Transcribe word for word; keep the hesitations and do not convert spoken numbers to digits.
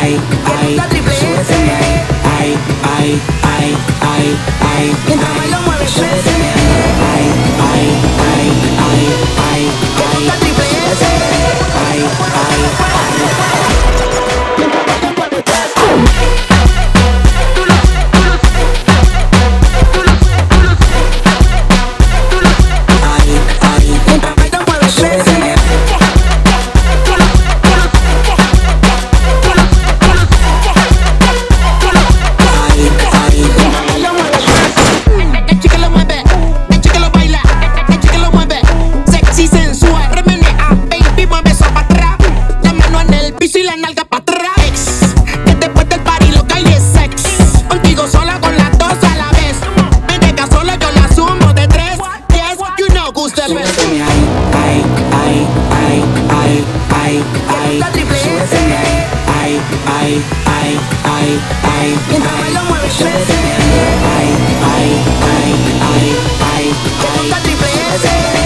ay, ay, súbeteme ahí, ay, ay, ay, ay, ay, Mientras bailo mueve súbeteme ahí, ay, ay, ay, ay, ay, ay, súbeteme ahí, ay, ay, ay. Ay, ay, Mientras bailo mueve súbeteme ahí. Ay, ay, El chico lo mueve, el chico lo baila, el chico lo mueve, sexy, sensual, remenea, baby, mueve eso para atrás, la mano en el piso y la nalga para atrás. Que después del party lo que hay es sex, contigo sola con las dos a la vez. Me deja sola, yo la sumo de tres. Yes, you know who's the best. súbeteme ahí, ay, ay, ay, ay, ay, ay, súbeteme ahí, ay, ay, ay, ay, ay, Mientras ay, bailo mueve súbeteme ahí, ay, ay, ay, ay, ay, ay, triple S. súbeteme ahí.